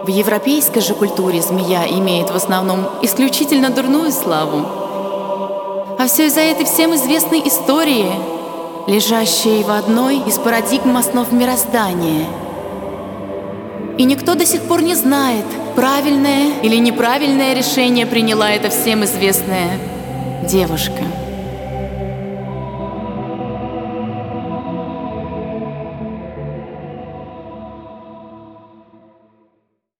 В европейской же культуре змея имеет в основном исключительно дурную славу. А все из-за этой всем известной истории, лежащей в одной из парадигм основ мироздания. И никто до сих пор не знает, правильное или неправильное решение приняла эта всем известная девушка.